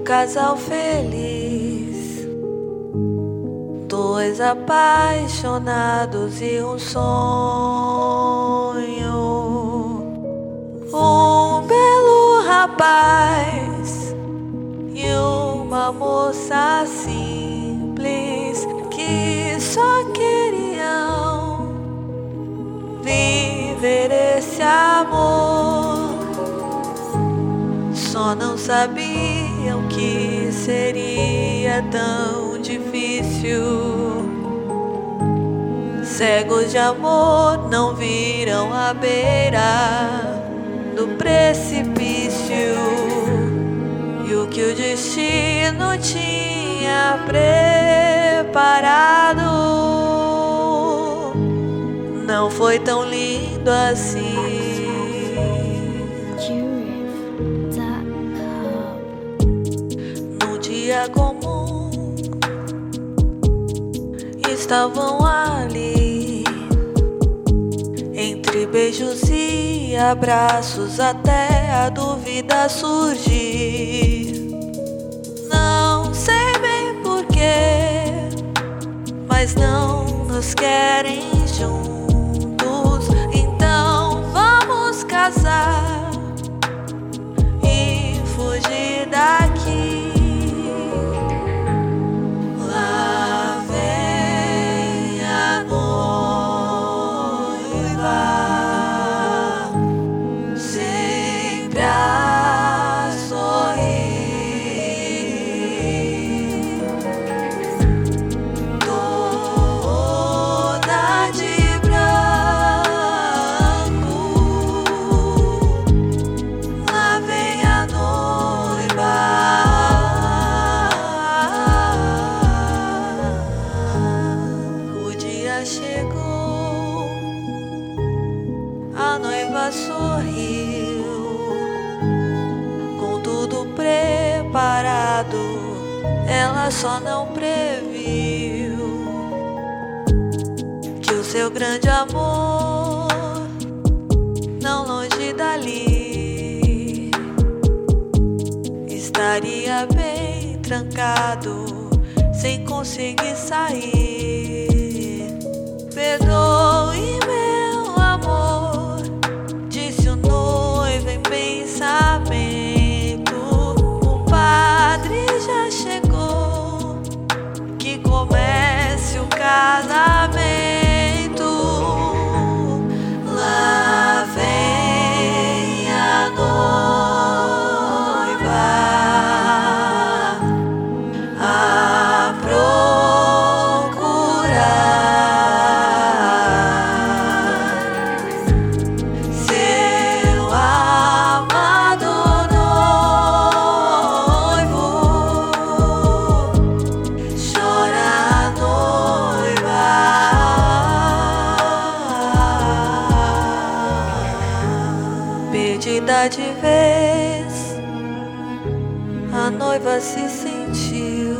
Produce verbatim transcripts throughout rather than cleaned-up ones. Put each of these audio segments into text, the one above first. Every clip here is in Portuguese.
casal feliz, dois apaixonados e um sonho. Um belo rapaz e uma moça simples que só queriam viver esse amor. Só não sabiam que seria tão difícil. Cegos de amor não viram a beira do precipício, e o que o destino tinha preparado não foi tão lindo assim. Num dia comum estavam ali, entre beijos e abraços, até a dúvida surgir. Não sei bem porquê, mas não nos querem juntos. Então vamos casar e fugir daqui. Lá vem a noiva, sempre a sorrir, toda de branco. Lá vem a noiva, o dia chegou, a noiva sorriu, com tudo preparado, ela só não previu que o seu grande amor, não longe dali, estaria bem trancado, sem conseguir sair. Perdoe, meu amor, disse o noivo em pensamento. O padre já chegou, que comece o casamento. Lá vem a noiva a procurar seu amado noivo. Chora a noiva, perdida de vez, a noiva se sentiu,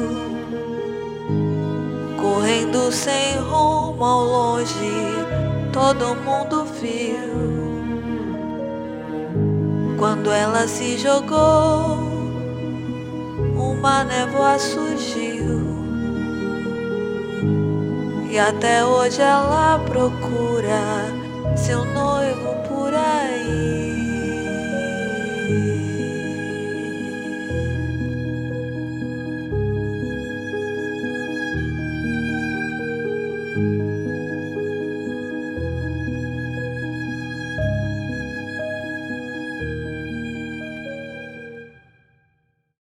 correndo sem rumo ao longe, todo mundo viu. Quando ela se jogou, uma névoa surgiu, e até hoje ela procura seu noivo por aí.